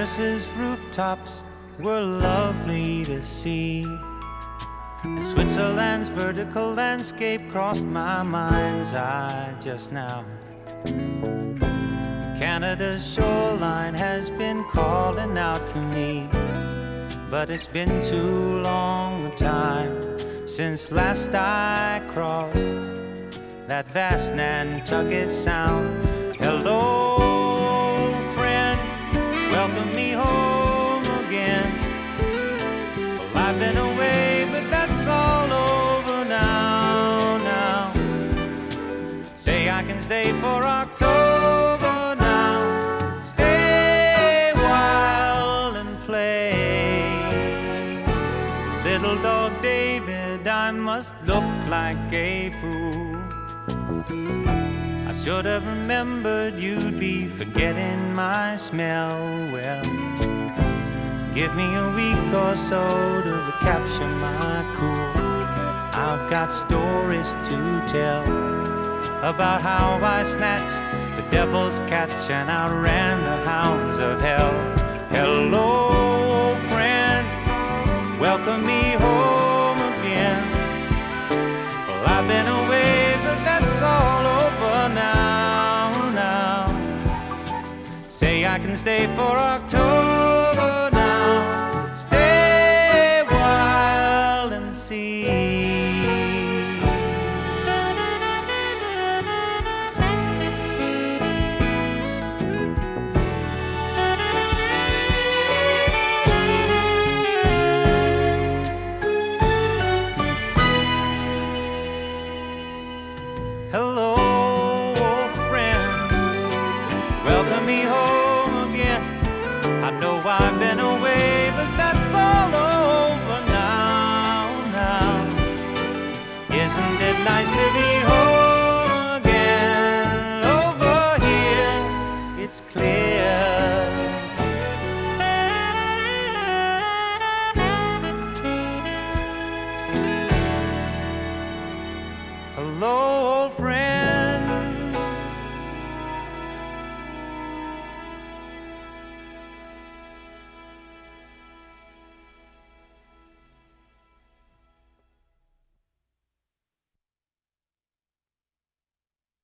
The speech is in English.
Paris's rooftops were lovely to see. Switzerland's vertical landscape crossed my mind's eye just now. Canada's shoreline has been calling out to me, but it's been too long a time since last I crossed that vast Nantucket Sound. Hello, friend, welcome me home again. Well, I've been away, but that's all over now. Say I can stay for October now. Stay wild and play. Little dog David, I must look like a fool. I should have remembered you'd be forgetting my smell. Well, give me a week or so to recapture my cool. I've got stories to tell about how I snatched the devil's catch and outran the hounds of hell. Hello, friend, welcome me home again. Well, I've been away, but that's all over now. Say I can stay for October